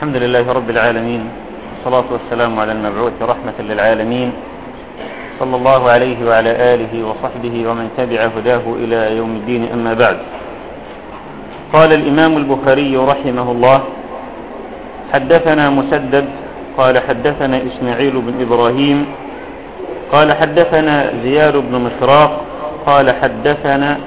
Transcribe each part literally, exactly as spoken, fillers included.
الحمد لله رب العالمين، والصلاة والسلام على المبعوث رحمة للعالمين، صلى الله عليه وعلى آله وصحبه ومن تبع هداه إلى يوم الدين. أما بعد، قال الإمام البخاري رحمه الله: حدثنا مسدد قال حدثنا إسماعيل بن إبراهيم قال حدثنا زياد بن مشراق قال حدثنا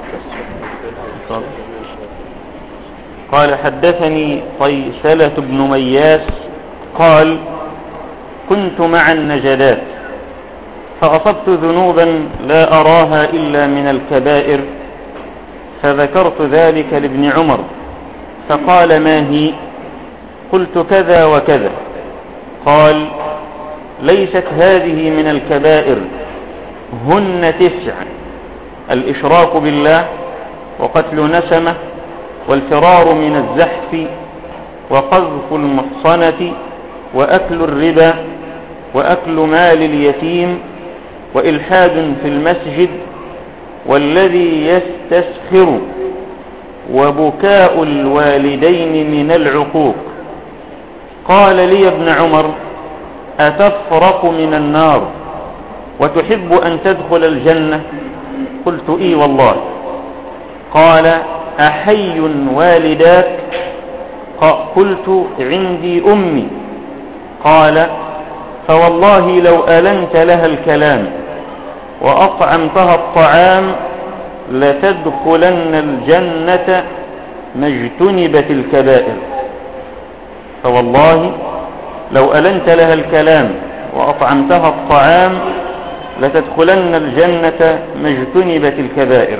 قال حدثني طيسلة بن مياس قال: كنت مع النجدات فأصبت ذنوبا لا أراها إلا من الكبائر، فذكرت ذلك لابن عمر فقال: ما هي؟ قلت: كذا وكذا. قال: ليست هذه من الكبائر، هن تسع: الإشراك بالله، وقتل نسمة، والفرار من الزحف، وقذف المحصنة، وأكل الربا، وأكل مال اليتيم، وإلحاد في المسجد، والذي يستسخر، وبكاء الوالدين من العقوق. قال لي ابن عمر: أتفرق من النار وتحب أن تدخل الجنة؟ قلت: إي والله. قال: أحي والداك؟ قلت: عندي أمي. قال: فوالله لو ألنت لها الكلام وأطعمتها الطعام لتدخلن الجنة ما اجتنبت الكبائر. فوالله لو ألنت لها الكلام وأطعمتها الطعام لتدخلن الجنة ما اجتنبت الكبائر.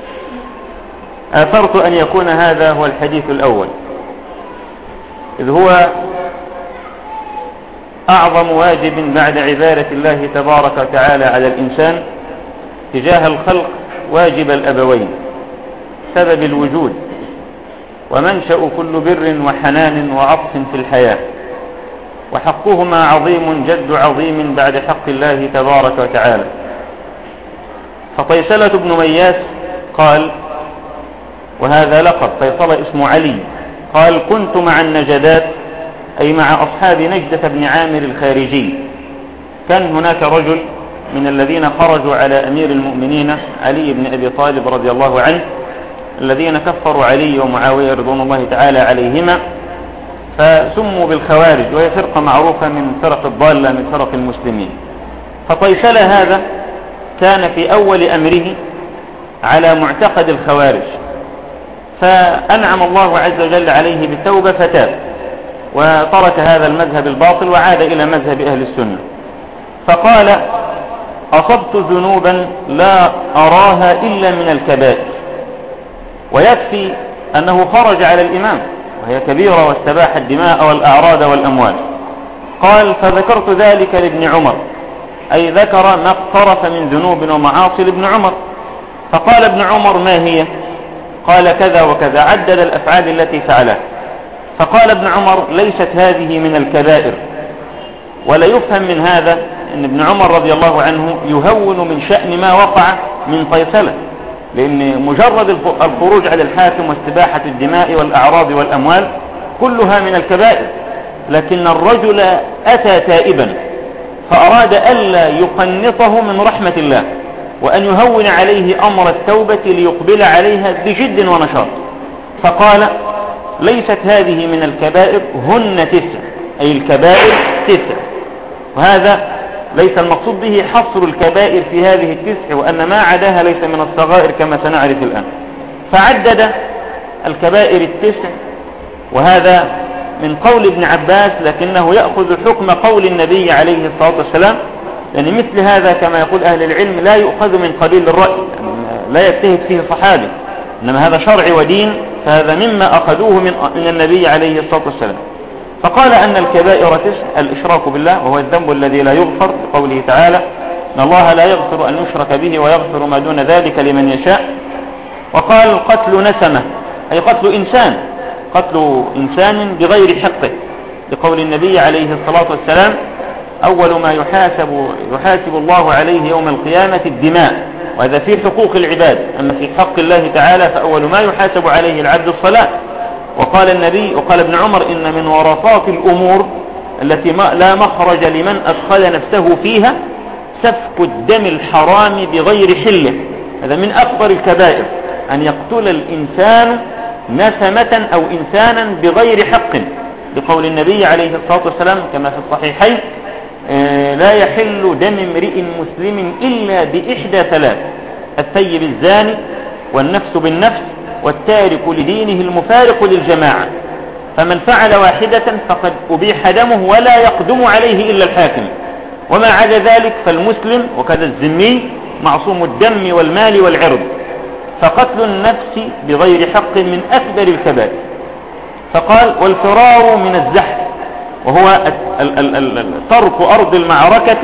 آثرت أن يكون هذا هو الحديث الأول، إذ هو أعظم واجب بعد عبادة الله تبارك وتعالى على الإنسان تجاه الخلق، واجب الأبوين، سبب الوجود ومنشأ كل بر وحنان وعطف في الحياة، وحقهما عظيم جد عظيم بعد حق الله تبارك وتعالى. فطيسلة بن مياس قال، وهذا لقب، طيسلة اسم علي، قال: كنت مع النجدات، أي مع أصحاب نجدة بن عامر الخارجي. كان هناك رجل من الذين خرجوا على أمير المؤمنين علي بن أبي طالب رضي الله عنه، الذين كفروا علي ومعاوية رضوان الله تعالى عليهما، فسموا بالخوارج، وهي فرقة معروفة من فرق الضالة من فرق المسلمين. فطيسلة هذا كان في أول أمره على معتقد الخوارج، فأنعم الله عز وجل عليه بالتوبة فتاب وترك هذا المذهب الباطل وعاد إلى مذهب أهل السنة. فقال: أصبت ذنوبا لا أراها إلا من الكبائر. ويكفي أنه خرج على الإمام وهي كبيرة واستباح الدماء والأعراض والأموال. قال: فذكرت ذلك لابن عمر، أي ذكر ما اقترف من ذنوب ومعاصي لابن عمر. فقال ابن عمر: ما هي؟ قال: كذا وكذا، عدد الأفعال التي فعلها. فقال ابن عمر: ليست هذه من الكبائر. ولا يفهم من هذا أن ابن عمر رضي الله عنه يهون من شأن ما وقع من طيسلة، لأن مجرد الخروج على الحاكم واستباحة الدماء والأعراض والأموال كلها من الكبائر، لكن الرجل أتى تائبا فأراد ألا يقنطه من رحمة الله، وأن يهون عليه أمر التوبة ليقبل عليها بجد ونشاط. فقال: ليست هذه من الكبائر، هن تسع، أي الكبائر تسع. وهذا ليس المقصود به حصر الكبائر في هذه التسع، وأن ما عداها ليس من الصغائر كما سنعرف الآن. فعدد الكبائر التسع، وهذا من قول ابن عباس، لكنه يأخذ حكم قول النبي عليه الصلاة والسلام، لأن مثل هذا كما يقول أهل العلم لا يؤخذ من قبيل الرأي، لا يجتهد فيه صحابي، إنما هذا شرع ودين، فهذا مما أخذوه من النبي عليه الصلاة والسلام. فقال أن الكبائر تسع: الإشراك بالله، وهو الذنب الذي لا يغفر، لقوله تعالى: إن الله لا يغفر أن يشرك به ويغفر ما دون ذلك لمن يشاء. وقال: قتل نسمة، أي قتل إنسان، قتل إنسان بغير حقه، لقول النبي عليه الصلاة والسلام: أول ما يحاسب يحاسب الله عليه يوم القيامة الدماء، وهذا في حقوق العباد. أما في حق الله تعالى فأول ما يحاسب عليه العبد الصلاة، وقال النبي وقال ابن عمر إن من ورطات الأمور التي ما لا مخرج لمن أدخل نفسه فيها سفك الدم الحرام بغير حله. هذا من أكبر الكبائر، أن يقتل الإنسان نسمة أو إنسانا بغير حق، لقول النبي عليه الصلاة والسلام كما في الصحيحين لا يحل دم امرئ مسلم إلا بإحدى ثلاث: الثيب الزاني، والنفس بالنفس، والتارك لدينه المفارق للجماعة. فمن فعل واحدة فقد أبيح دمه ولا يقدم عليه إلا الحاكم، وما عدا ذلك فالمسلم وكذا الذمي معصوم الدم والمال والعرض. فقتل النفس بغير حق من أكبر الكبائر. فقال: والفرار من الزحف، وهو ترك أرض المعركة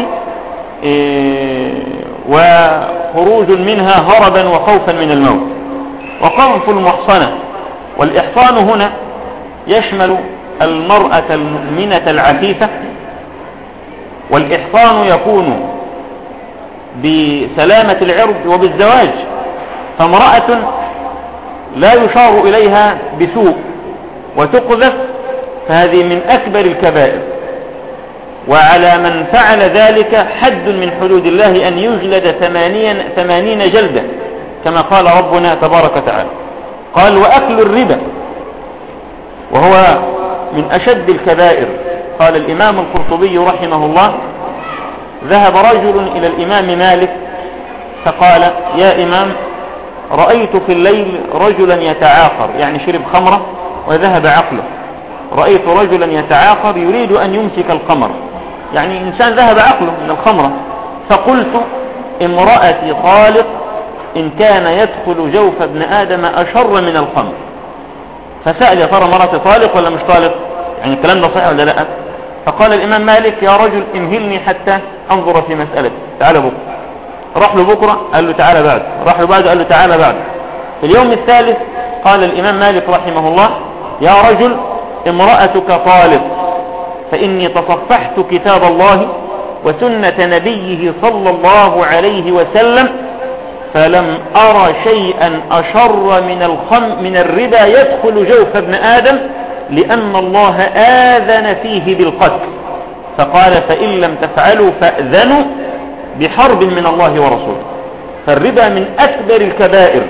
وخروج منها هربا وخوفا من الموت. وقذف المحصنة، والإحصان هنا يشمل المرأة المؤمنة العفيفة، والإحصان يكون بسلامة العرض وبالزواج. فامرأة لا يشار إليها بسوء وتقذف فهذه من أكبر الكبائر، وعلى من فعل ذلك حد من حدود الله أن يجلد ثمانين جلدة كما قال ربنا تبارك وتعالى. قال: وأكل الربا، وهو من أشد الكبائر. قال الإمام القرطبي رحمه الله: ذهب رجل إلى الإمام مالك فقال: يا إمام، رأيت في الليل رجلا يتعاقر، يعني شرب خمرة وذهب عقله. رأيت رجلا يتعاقر يريد أن يمسك القمر، يعني إنسان ذهب عقله من الخمرة. فقلت: امرأتي طالق إن كان يدخل جوف ابن آدم أشر من الخمر. فسأل: يا ترى مرأتي طالق ولا مش طالق؟ يعني الكلام ده صحيح ولا لا؟ فقال الإمام مالك: يا رجل امهلني حتى أنظر في مسألة، تعال بكرة. راح له بكرة، قال له تعال بعد. راح له بعد، قال له تعال بعد. في اليوم الثالث قال الإمام مالك رحمه الله: يا رجل امرأتك طالق، فإني تصفحت كتاب الله وسنة نبيه صلى الله عليه وسلم فلم أرى شيئا أشر من الخم من الربا يدخل جوف ابن آدم، لأن الله آذن فيه بالقتل. فقال: فإن لم تفعلوا فأذنوا بحرب من الله ورسوله. فالربا من أكبر الكبائر.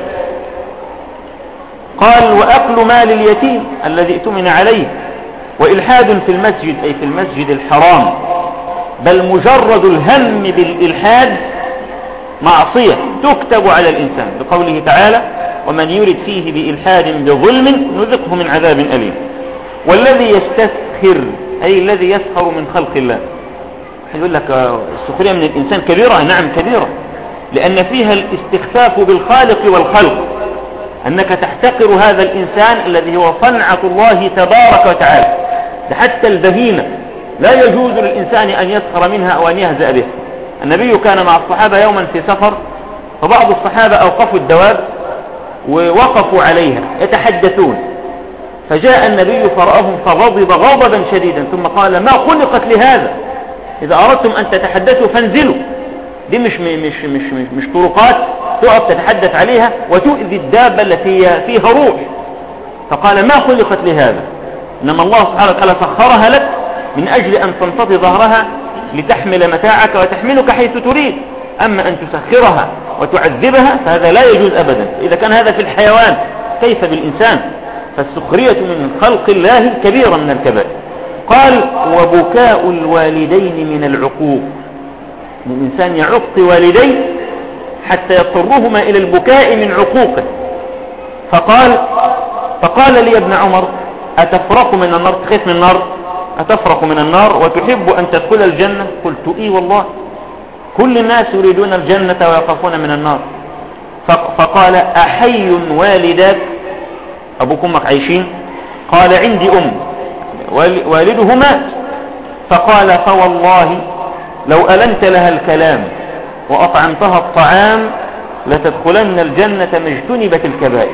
قال: وأكل مال اليتيم الذي ائتمن عليه، وإلحاد في المسجد، أي في المسجد الحرام، بل مجرد الهم بالإلحاد معصية تكتب على الإنسان، بقوله تعالى: ومن يرد فيه بإلحاد بظلم نذقه من عذاب أليم. والذي يستسخر، أي الذي يسخر من خلق الله. يقول لك السخرية من الإنسان كبيرة، نعم كبيرة، لأن فيها الاستخفاف بالخالق والخلق، أنك تحتقر هذا الإنسان الذي هو صنعة الله تبارك وتعالى. حتى البهيمة لا يجوز للإنسان أن يسخر منها أو أن يهزأ بها. النبي كان مع الصحابة يوما في سفر، فبعض الصحابة أوقفوا الدواب ووقفوا عليها يتحدثون، فجاء النبي فرأهم فغضب غضبا شديدا، ثم قال: ما خلقت لهذا، إذا أردتم أن تتحدثوا فانزلوا، دي مش مش مش مش, مش طرقات تقف تتحدث عليها وتؤذي الدابة التي فيها روح. فقال: ما خلقت لهذا، إنما الله سبحانه وتعالى سخرها لك من أجل أن تنتطي ظهرها لتحمل متاعك وتحملك حيث تريد. أما أن تسخرها وتعذبها فهذا لا يجوز أبدا. إذا كان هذا في الحيوان كيف بالإنسان؟ فالسخرية من خلق الله كبيرة من الكبائر. قال: وبكاء الوالدين من العقوق، الإنسان يعق والديه حتى يضطرهما إلى البكاء من عقوقه. فقال فقال لي ابن عمر: أتفرق من النار، تخيف من النار، أتفرق من النار وتحب أن تدخل الجنة؟ قلت: إي والله، كل الناس يريدون الجنة ويخافون من النار. فقال: أحي والداك، أبوك أمك عايشين؟ قال: عندي أم، والده مات. فقال: فوالله لو ألنت لها الكلام وأطعمتها الطعام لتدخلن الجنة ما اجتنبت الكبائر.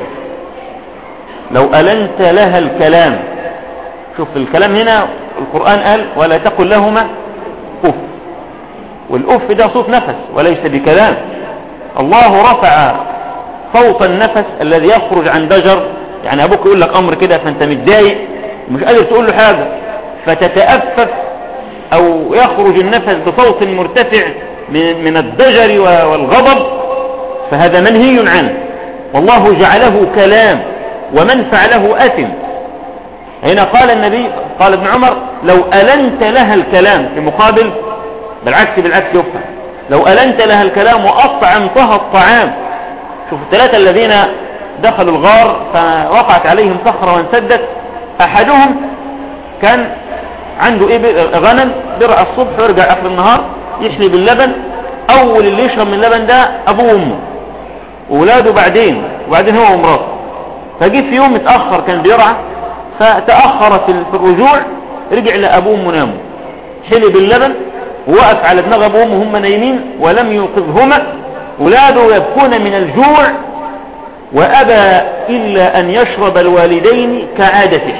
لو ألنت لها الكلام، شوف الكلام هنا القرآن قال: ولا تقل لهما أف، والأف ده صوت نفس وليس بكلام. الله رفع صوت النفس الذي يخرج عن ضجر يعني أبوك يقول لك أمر كده فأنت متضايق ومش قادر تقول له حاجة، فتتأفف أو يخرج النفس بصوت مرتفع من الضجر والغضب، فهذا منهي عنه، والله جعله كلام، ومن فعله أثم. هنا قال النبي، قال ابن عمر: لو ألنت لها الكلام، في مقابل بالعكس بالعكس يفهم، لو ألنت لها الكلام وأطعمتها الطعام. شوف الثلاثة الذين دخلوا الغار فوقعت عليهم صخرة وانسدت، أحدهم كان عنده غنم برع الصبح ويرجع آخر النهار يحلي باللبن، أول اللي يشرب من اللبن ده أبوه وأمه وولاده بعدين، وبعدين هو ومراته. فجي في يوم متأخر كان بيرعى، فتأخر في الرجوع، رجع لأبوه وأمه ناموا، حلي باللبن ووقف على دماغ أبوه وأمه هم نايمين ولم يوقظهما، ولاده يبكون من الجوع، وأبى إلا أن يشرب الوالدين كعادته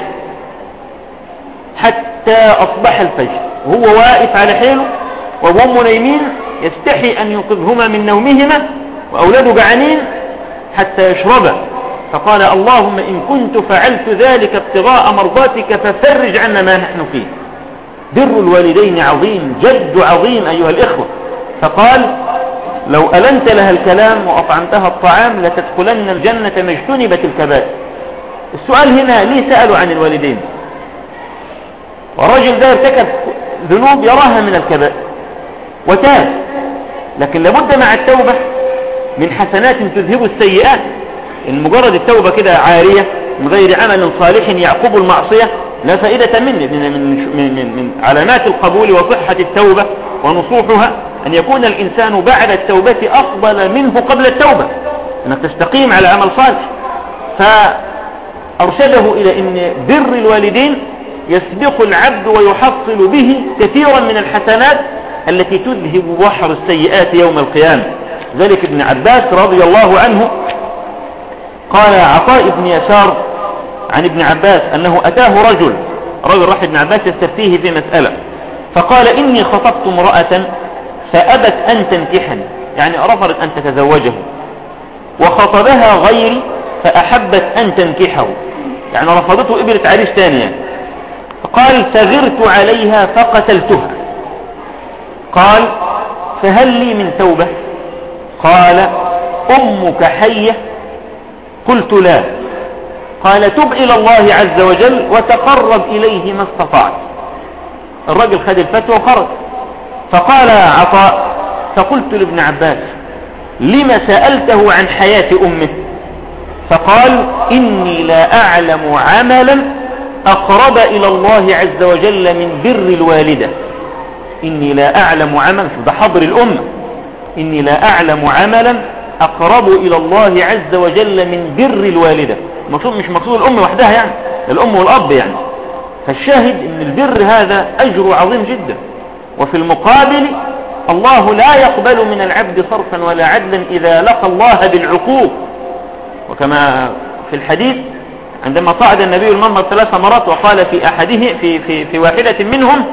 حتى أصبح الفجر، وهو واقف على حيله وأبوه نايمين، يستحي أن يوقظهما من نومهما وأولاده جعانين حتى يشربا. فقال: اللهم إن كنت فعلت ذلك ابتغاء مرضاتك ففرج عنا ما نحن فيه. بر الوالدين عظيم، جد عظيم أيها الإخوة. فقال: لو ألنت لها الكلام وأطعمتها الطعام لتدخلن الجنة ما اجتنبت الكبائر. السؤال هنا: ليه سألوا عن الوالدين؟ والرجل ده ارتكب ذنوب يراها من الكبائر وتاب، لكن لابد مع التوبة من حسنات تذهب السيئات. إن مجرد التوبة كده عارية من غير عمل صالح يعقب المعصية لا فائدة منه. من, من, من, من علامات القبول وصحة التوبة ونصوحها أن يكون الإنسان بعد التوبة أفضل منه قبل التوبة، أنك تستقيم على عمل صالح. فأرشده إلى أن بر الوالدين يسبق العبد ويحصل به كثيرا من الحسنات التي تذهب بحر السيئات يوم القيامة. ذلك ابن عباس رضي الله عنه قال عطاء بن يسار عن ابن عباس أنه أتاه رجل رجل راح ابن عباس يستفتيه في مسألة، فقال: إني خطبت امرأة فأبت أن تنكحني، يعني رفضت أن تتزوجه، وخطبها غيري فأحبت أن تنكحه، يعني رفضته ابنة عريس ثانية. فقال: فغرت عليها فقتلتها. قال: فهل لي من توبة؟ قال: أمك حية؟ قلت: لا. قال: تب إلى الله عز وجل وتقرب إليه ما استطعت. الرجل خد الفتوى وخرج. فقال عطاء: فقلت لابن عباس: لما سألته عن حياة أمه؟ فقال: إني لا أعلم عملا أقرب إلى الله عز وجل من بر الوالدة. إني لا أعلم عملا، ده حضر الأمة، إني لا أعلم عملا أقرب إلى الله عز وجل من بر الوالدة. مقصود مش مقصود الأم وحدها يعني، الأم والأب يعني. فالشاهد إن البر هذا أجر عظيم جدا. وفي المقابل الله لا يقبل من العبد صرفا ولا عدلا إذا لقى الله بالعقوق. وكما في الحديث عندما صعد النبي المنبر ثلاث مرات وقال في أحده في, في, في واحدة منهم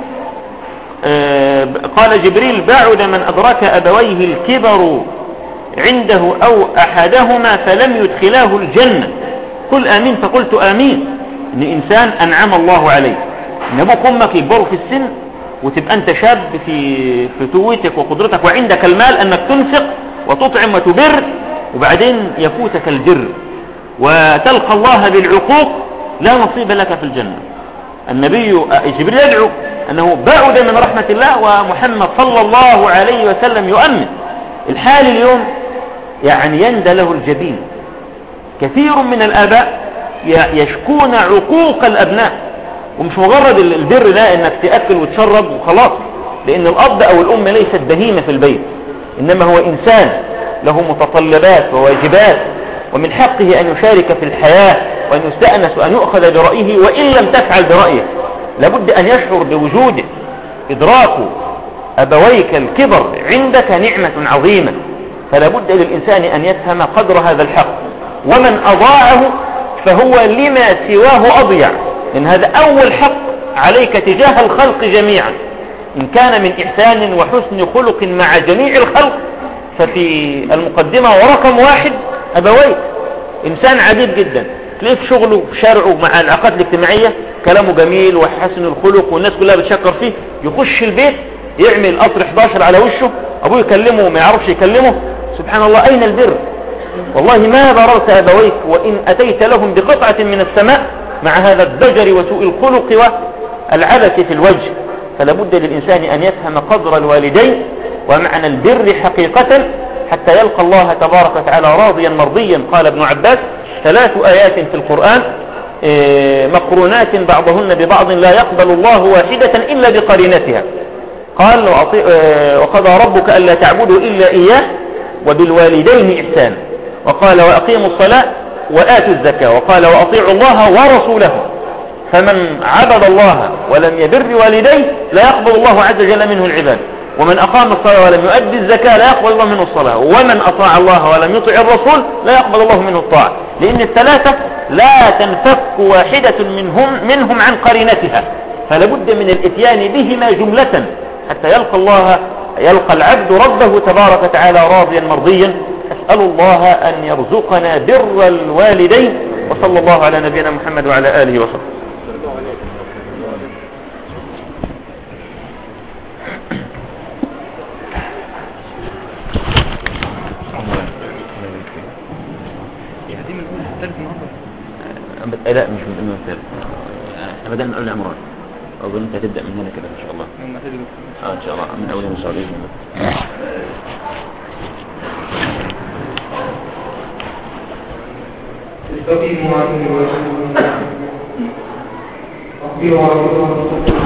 قال جبريل: بعد من أدرك أبويه الكبر عنده أو أحدهما فلم يدخلاه الجنة. قل آمين. فقلت آمين. إن إنسان أنعم الله عليه، إن أبوك أمك يكبروا في السن وتبقى أنت شاب في فتوتك وقدرتك وعندك المال أنك تنفق وتطعم وتبر، وبعدين يفوتك البر وتلقى الله بالعقوق، لا نصيب لك في الجنة. النبي جبريل يدعو أنه بعد من رحمة الله، ومحمد صلى الله عليه وسلم يؤمن. الحال اليوم يعني يندى له الجبين. كثير من الآباء يشكون عقوق الأبناء، ومش مجرد البر ده انك تأكل وتشرب وخلاص، لأن الأب أو الأم ليست بهيمة في البيت، إنما هو إنسان له متطلبات وواجبات، ومن حقه أن يشارك في الحياة وأن يستأنس وأن يؤخذ برأيه، وإن لم تفعل برأيه لابد أن يشعر بوجوده. إدراك أبويك الكبر عندك نعمة عظيمة، فلا بد للإنسان أن يفهم قدر هذا الحق، ومن أضاعه فهو لما سواه أضيع، لأن هذا أول حق عليك تجاه الخلق جميعا. إن كان من إحسان وحسن خلق مع جميع الخلق ففي المقدمة ورقم واحد أبويك. إنسان عجيب جدا، تلاقيه في شغله وفي شارعه مع العلاقات الاجتماعية كلامه جميل وحسن الخلق والناس كلها بتشكر فيه، يخش البيت يعمل قطر حداشر على وشه، ابوه يكلمه وما يعرفش يكلمه. سبحان الله، اين البر؟ والله ما بررت ابويك وان اتيت لهم بقطعة من السماء مع هذا الضجر وسوء الخلق والعبث في الوجه. فلا بد للإنسان أن يفهم قدر الوالدين ومعنى البر حقيقة حتى يلقى الله تبارك وتعالى راضيا مرضيا. قال ابن عباس: ثلاث آيات في القرآن مقرونات بعضهن ببعض لا يقبل الله واحدة إلا بقرينتها. قال: وقضى ربك ألا تعبدوا إلا إياه وبالوالدين إحسانا. وقال: وأقيموا الصلاة وآتوا الزكاة. وقال: وأطيعوا الله ورسوله. فمن عبد الله ولم يبر والديه لا يقبل الله عز وجل منه العباد. ومن أقام الصلاة ولم يؤدي الزكاة لا يقبل الله منه الصلاة. ومن أطاع الله ولم يطع الرسول لا يقبل الله منه الطاعة. لأن الثلاثة لا تنفك واحدة منهم منهم عن قرينتها، فلابد من الاتيان بهما جملة حتى يلقى الله يلقى العبد ربه تبارك وتعالى راضيا مرضيا. أسأل الله أن يرزقنا بر الوالدين. وصلى الله على نبينا محمد وعلى آله وصحبه. لا مش من الإمام الثالث، احنا بدأنا من أول عمران، أظن أنت هتبدأ من هنا كده إن شاء الله. آه إن شاء الله من أول مسؤول بإذن الله. استقيموا عليه وسلموا.